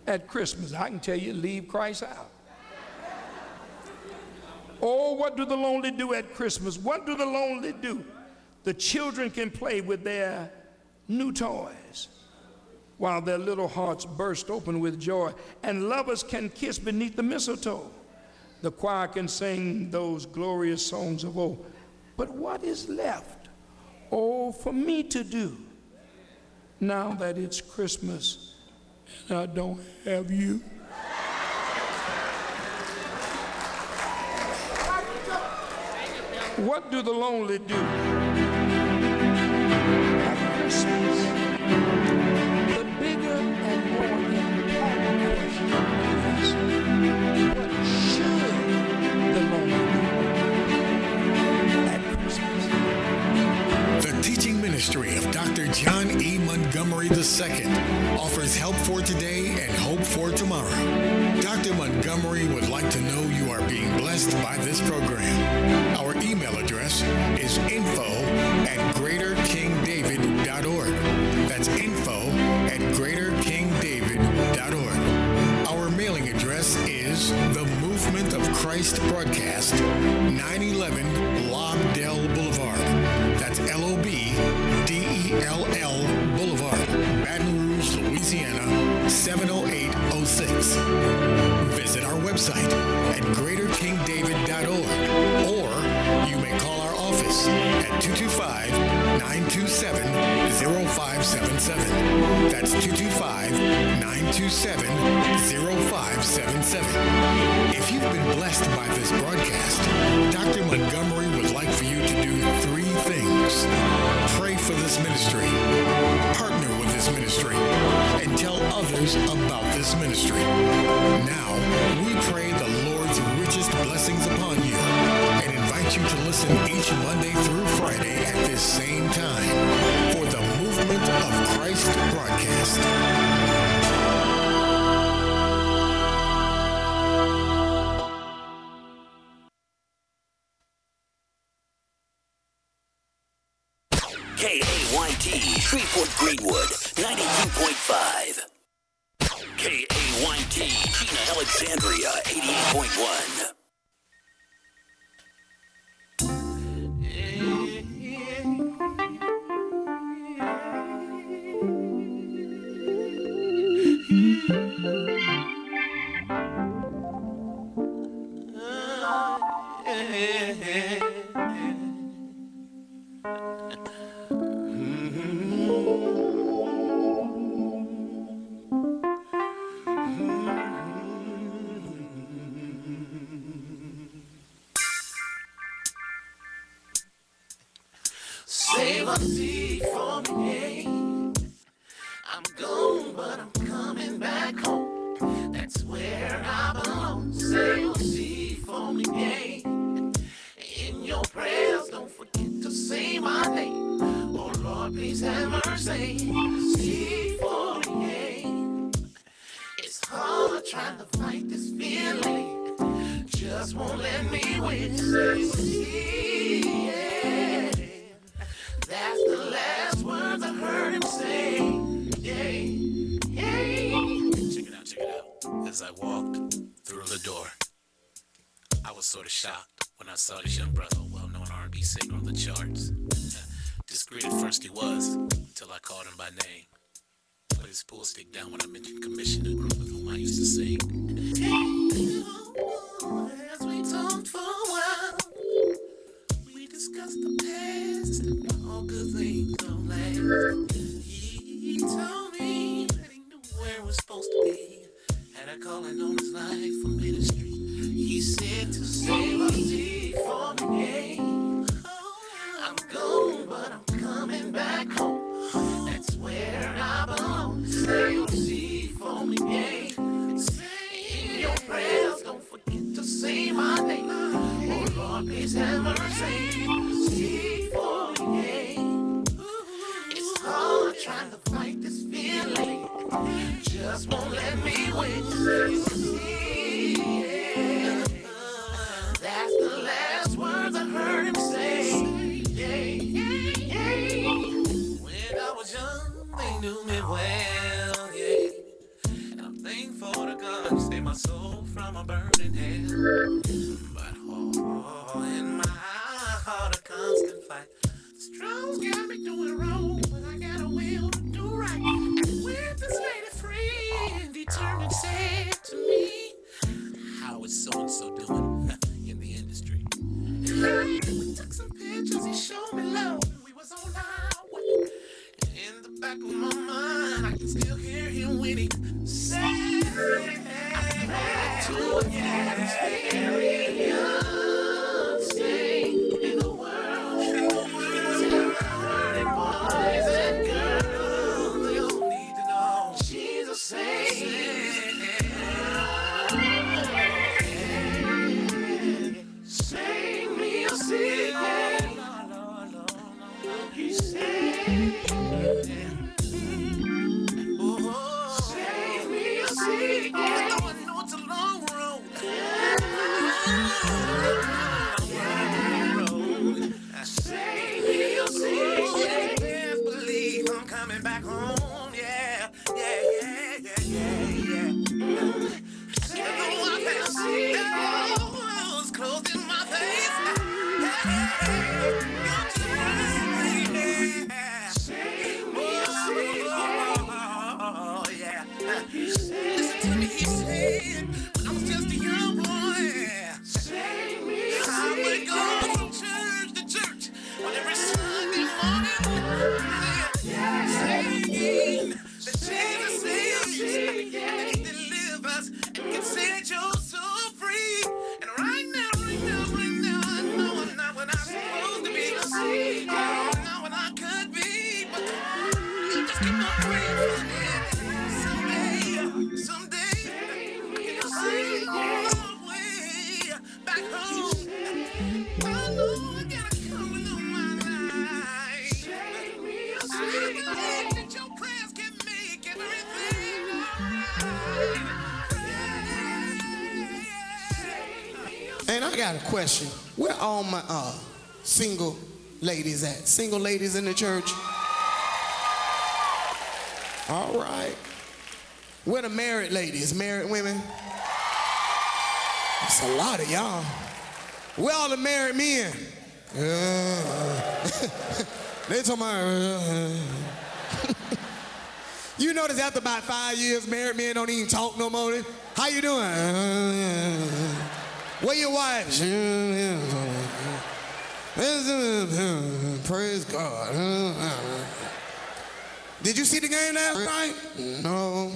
at Christmas? I can tell you, leave Christ out. Oh, what do the lonely do at Christmas? What do the lonely do? The children can play with their new toys while their little hearts burst open with joy, and lovers can kiss beneath the mistletoe. The choir can sing those glorious songs of old. But what is left, oh, for me to do now that it's Christmas and I don't have you? What do the lonely do at Christmas? The bigger and more important question is, what should the lonely do at Christmas? The teaching ministry of Dr. John E. Montgomery II offers help for today and hope for tomorrow. Dr. Montgomery would like to know you are being blessed by this program. Our email address is info@greaterkingdavid.org. That's info@greaterkingdavid.org. Our mailing address is The Movement of Christ Broadcast, 911 Lobdell Boulevard. That's LOBDELL Boulevard, Baton Rouge, Louisiana, 70806. Visit our website at greaterkingdavid.org, or you may call our office at 225-927-0577. That's 225-927-0577. If you've been blessed by this broadcast, Dr. Montgomery would like for you to do three things. Pray for this ministry, partner with this ministry, and tell others about this ministry. Now, we pray the Lord's richest blessings upon you and invite you to listen each Monday through Friday at this same time for the Movement of Christ broadcast. KAYT, Shreveport Greenwood, 92.5. KAYT, Gina Alexandria, 88.1. Save a seat for me. I'm gone, but I'm coming back home. That's where I belong. Save a seat for me. In your prayers, don't forget to say my name. Oh Lord, please have mercy. Seat for me. It's hard trying to fight this feeling. Just won't let me win. See, yeah. That's the last words I heard him say. Yeah, yeah. Check it out. As I walked through the door, I was sort of shocked when I saw this young brother, a well-known R&B singer on the charts. Discreet at first he was, until I called him by name. Put his pool stick down when I mentioned Commission, a group with whom I used to sing. As we talked for a while, we discussed the past and all good things don't last. He told me that he knew where we're supposed to be. Had a calling on his life for ministry. He said to save a seat for me. I'm gone, but I'm coming back home. That's where I belong. Save a seat for me. Say in your prayers, don't forget to say my name. Oh Lord, please have mercy. Seat for me. It's hard trying to fight this feeling. Just won't let me win. Yeah. That's the last words I heard him say. Yeah. When I was young, they knew me well. Yeah. And I'm thankful save my soul from a burning hell. But oh, in my heart a constant fight. Strong's got me doing wrong, but I got a will to do right. And with this lady friend, he turned and said to me, how is so-and-so doing in the industry? We took some pictures, he showed me love, and we was on our way. In the back of my mind, I can still hear him when he said to stay in the world. Boys and girls, they all need to know Jesus saves. Sing me a secret. He said. And I got a question. Where all my single ladies at? Single ladies in the church? All right. Where the married ladies? Married women? That's a lot of y'all. Where all the married men? They talking about... You notice after about 5 years, married men don't even talk no more. How you doing? Where your wife? Praise God. Did you see the game last night? No.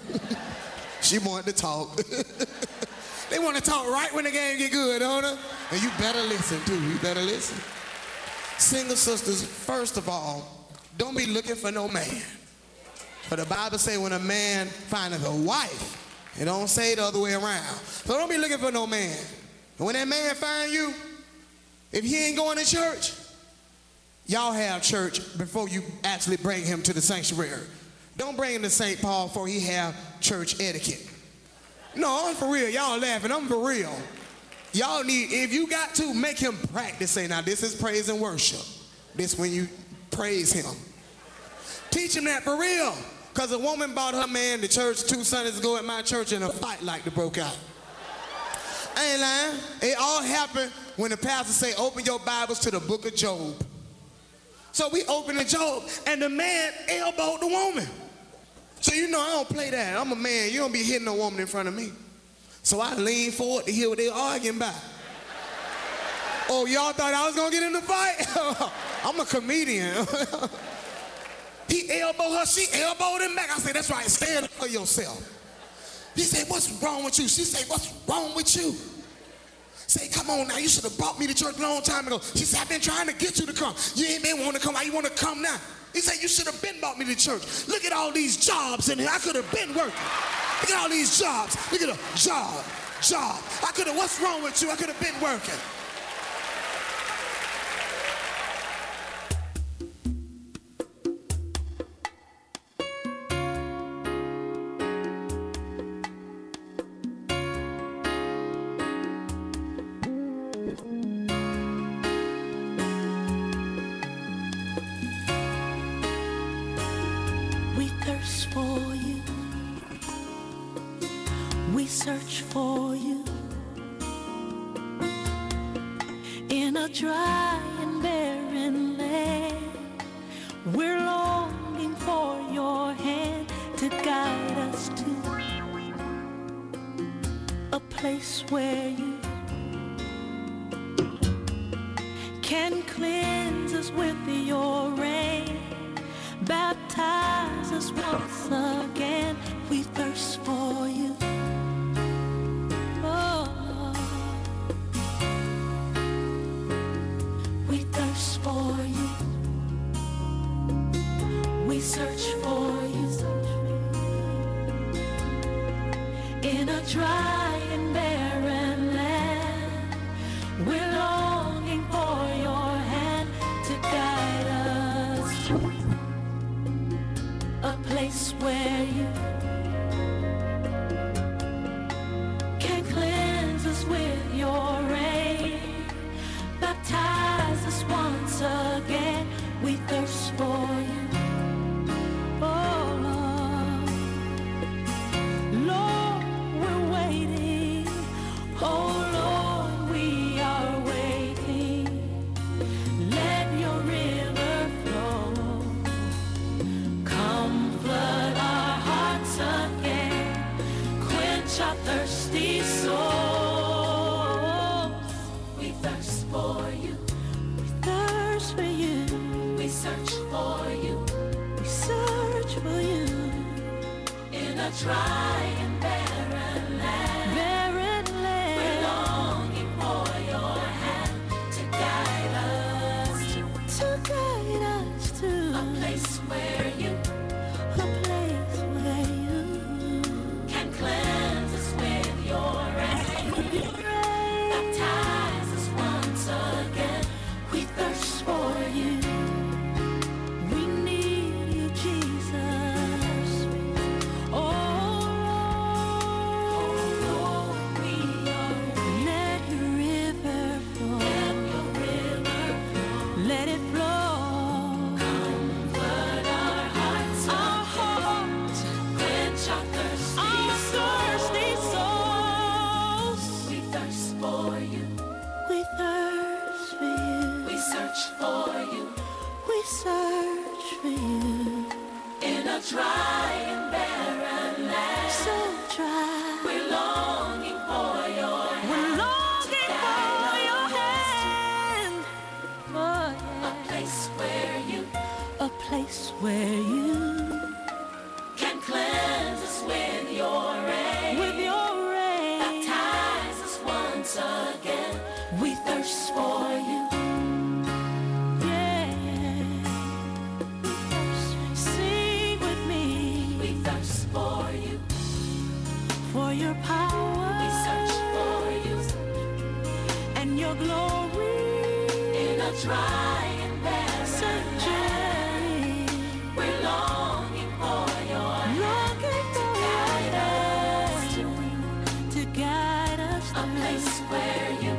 She wanted to talk. They want to talk right when the game get good, don't they? And you better listen too. You better listen. Single sisters, first of all, don't be looking for no man. But the Bible say when a man findeth a wife, it don't say the other way around. So don't be looking for no man. And when that man find you, if he ain't going to church, y'all have church before you actually bring him to the sanctuary. Don't bring him to St. Paul before he have church etiquette. No, I'm for real. Y'all laughing. I'm for real. Y'all need, if you got to, make him practice. Say, now this is praise and worship. This when you praise him. Teach him that for real. Because a woman brought her man to church 2 Sundays ago at my church and a fight like that broke out. I ain't lying. It all happened when the pastor say, open your Bibles to the book of Job. So we opened the Job and the man elbowed the woman. So you know I don't play that. I'm a man. You don't be hitting a woman in front of me. So I leaned forward to hear what they were arguing about. Oh, y'all thought I was going to get in the fight? I'm a comedian. He elbowed her, she elbowed him back. I said, that's right, stand up for yourself. He said, what's wrong with you? She said, what's wrong with you? Say, come on now, you should have brought me to church a long time ago. She said, I've been trying to get you to come. You ain't been wanting to come. Why you want to come now? He said, you should have been brought me to church. Look at all these jobs in here. I could have been working. Look at all these jobs. Look at a job. I could have, what's wrong with you? I could have been working. We thirst for you. We search for you in a dry and barren land. We're longing for your hand to guide us to a place where you can cleanse us with your rain, baptize us once again. We thirst for you. Oh, we thirst for you. We search for you in a dry and barren land. We're longing for your hand to guide us to a place where you can cleanse us with your rain, baptize us once again. We thirst for you. Oh Lord, Lord, we're waiting. Oh Lord, we are waiting. Let your river flow. Come flood our hearts again. Quench our thirsty souls. We thirst for you. We thirst for you. We search for you. We search for you in a dry and barren land. Barren land. We're longing for your hand to guide us to guide us to a place where you can cleanse us with your rain, baptize us once again. We thirst for you. We need you, Jesus. Oh Lord, we are. Let your river flow. Let your river flow. Let it flow. Come flood our hearts. Our hearts. Quench our thirsty souls. We thirst for you. We thirst for you. We search for you. We search for you in a dry and barren land. So dry. We're longing for your hand. We're longing for your hand. Oh, yeah. A place where you. A place where you can cleanse us with your rain. With your rain. Baptize us once again. We thirst for you. Yeah, yeah. We thirst. Sing with me. We thirst for you. For your power. We search for you. And your glory. In a dry and barren sanctuary. We're longing for your hand to guide us to a place where you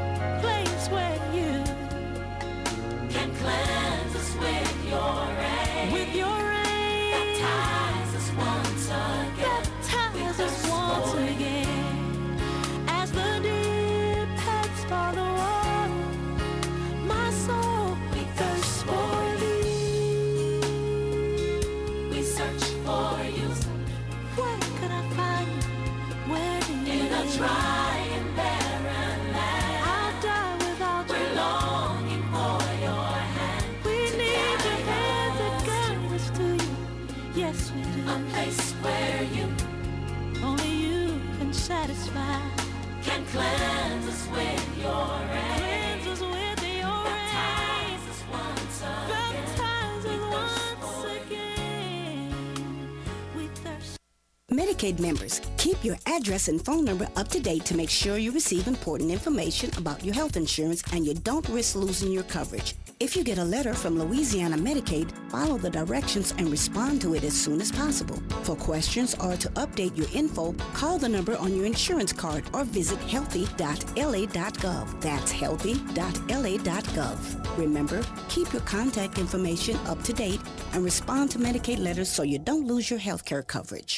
can cleanse us with your rain. With your rain. Baptize us once again. Baptize us once again. As the deep pants for the water, my soul thirsts for thee. We search for you. Where could I find you? Where do you in a dry and barren land? I'll die without you. We're longing for your hand. We need your hand to guide us to you. Yes, we do. A place where you, only you can satisfy, can cleanse us with your rain. Cleanse us with your rain. Baptize us once again. Baptize us once again. We thirst. Medicaid members, keep your address and phone number up to date to make sure you receive important information about your health insurance and you don't risk losing your coverage. If you get a letter from Louisiana Medicaid, follow the directions and respond to it as soon as possible. For questions or to update your info, call the number on your insurance card or visit healthy.la.gov. That's healthy.la.gov. Remember, keep your contact information up to date and respond to Medicaid letters so you don't lose your health care coverage.